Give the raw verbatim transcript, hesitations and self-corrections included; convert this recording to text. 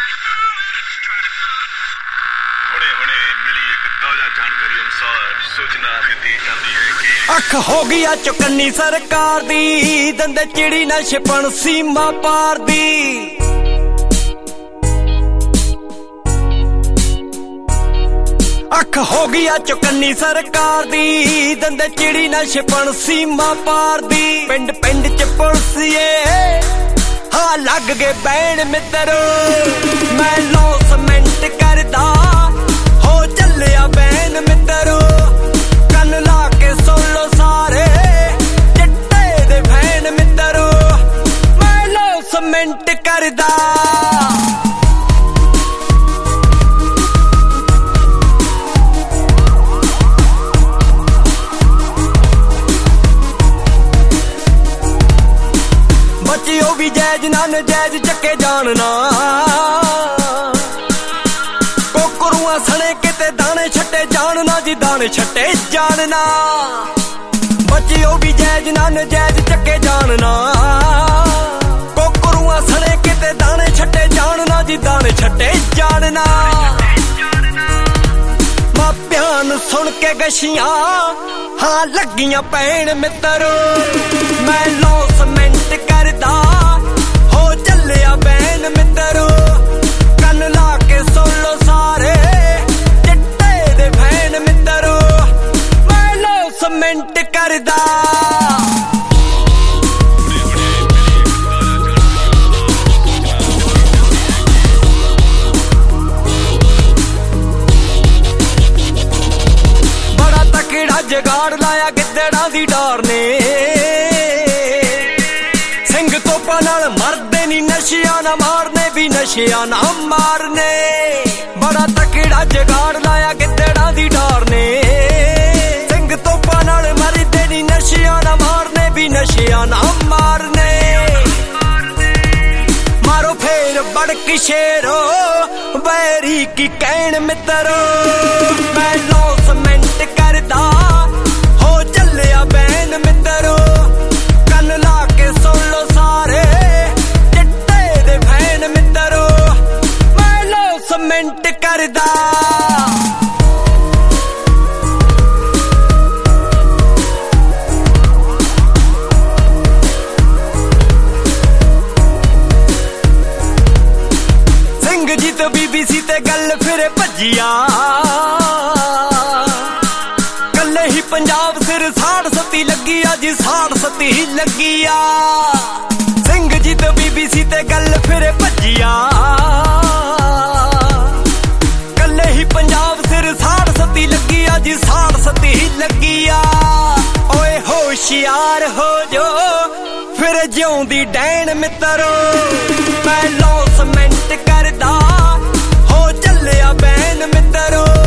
अख हो गया चौकन्नी सरकार दी, दंदे चिड़ी ना छिपण सीमा पार दी। अख हो गया चौकन्नी सरकार दी, दंदे चिड़ी ना छिपण सीमा पार दी। पिंड पिंड च पुलसिए हाँ लग गए बैन मित्रो, मैं लॉसमेंट करदा हो चलिया बैन मित्रो। कन ला के सुन लो सारे चिट्टे दे फैन मित्रो, मैं लॉसमेंट करदा। बचियो भी जैज ना नजैज चक्के जानना, कोकरुआ सने किते दाने छट्टे जानना जी, दाने छट्टे जानना। बचियो भी जैज ना नजैज चक्के जानना, कोकरुआ सने किते दाने छट्टे जानना जी, दाने छट्टे जानना। मापियां सुन के गशियां हाँ लगियां पैन मित्रो, मैं लॉसमेंट करदा हो चलिया बैन मित्रो। कन ला के सुन लो सारे चिट्टे दे फैन मित्रो, मैं लॉसमेंट करदा। बड़ा तकड़ा जगाड़ लाया गिद्दड़ा दी डार ने, सिंह तोपा नाल मरदे नी नशिया ना मारने भी नशिया ना मारने। बड़ा तकड़ा जगाड़ लाया गिद्दड़ा दी डार ने, सिंह तोपा नाल मरदे नी नशिया ना मारने भी नशिया ना मारने। मारो फेर बड़क शेरो बैरी की कैन मित्रो, मैं लॉसमेंट करदा हो चलिया बैन मित्रो। कन ला के सुन लो सारे चिट्टे दे फैन मित्रो, मैं लॉसमेंट करदा। सिंह जी तो बीबीसी ते गल फिर भजिया, कल्ले ही पंजाब सिर साड़ सती लगी आ जी, साड़ सती लगी आ। सिंह जी तो बीबीसी ते गल फिर भजिया, कल्ले ही पंजाब सिर साड़ सती लगी आ जी, साड़ सती लगी आ। ओए होशियार हो जो फिर जिउंदी डैन मित्रो, मैं लॉसमेंट करदा हो चलिया बैन मित्रो।